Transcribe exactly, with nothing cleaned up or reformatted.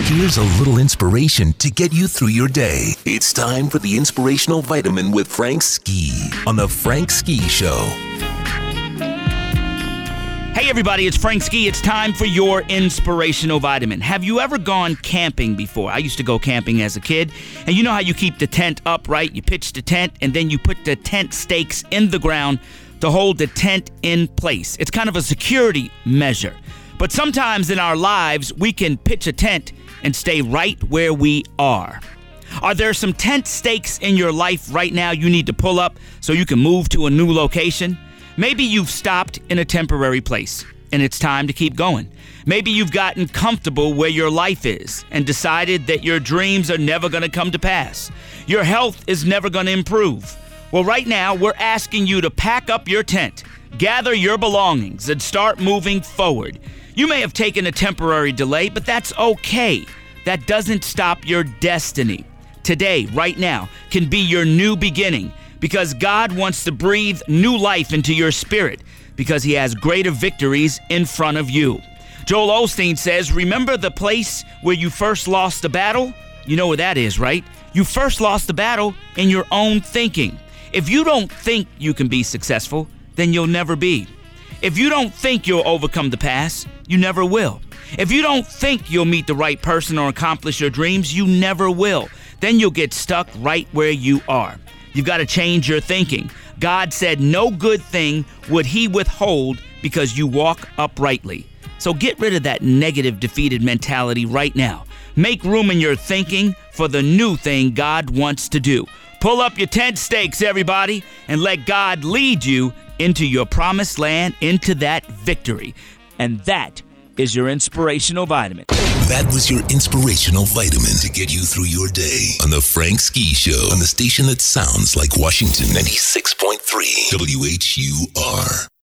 Here's a little inspiration to get you through your day. It's time for the Inspirational Vitamin with Frank Ski on The Frank Ski Show. Hey everybody, it's Frank Ski. It's time for your Inspirational Vitamin. Have you ever gone camping before? I used to go camping as a kid. And you know how you keep the tent up, right? You pitch the tent and then you put the tent stakes in the ground to hold the tent in place. It's kind of a security measure. But sometimes in our lives, we can pitch a tent and stay right where we are. Are there some tent stakes in your life right now you need to pull up so you can move to a new location? Maybe you've stopped in a temporary place and it's time to keep going. Maybe you've gotten comfortable where your life is and decided that your dreams are never going to come to pass. Your health is never going to improve. Well, right now, we're asking you to pack up your tent, gather your belongings, and start moving forward. You may have taken a temporary delay, but that's okay. That doesn't stop your destiny. Today, right now, can be your new beginning because God wants to breathe new life into your spirit because he has greater victories in front of you. Joel Osteen says, remember the place where you first lost the battle? You know where that is, right? You first lost the battle in your own thinking. If you don't think you can be successful, then you'll never be. If you don't think you'll overcome the past, you never will. If you don't think you'll meet the right person or accomplish your dreams, you never will. Then you'll get stuck right where you are. You've got to change your thinking. God said no good thing would he withhold because you walk uprightly. So get rid of that negative, defeated mentality right now. Make room in your thinking for the new thing God wants to do. Pull up your tent stakes, everybody, and let God lead you into your promised land, into that victory. And that is your Inspirational Vitamin. That was your Inspirational Vitamin to get you through your day on The Frank Ski Show on the station that sounds like Washington, ninety-six point three W H U R.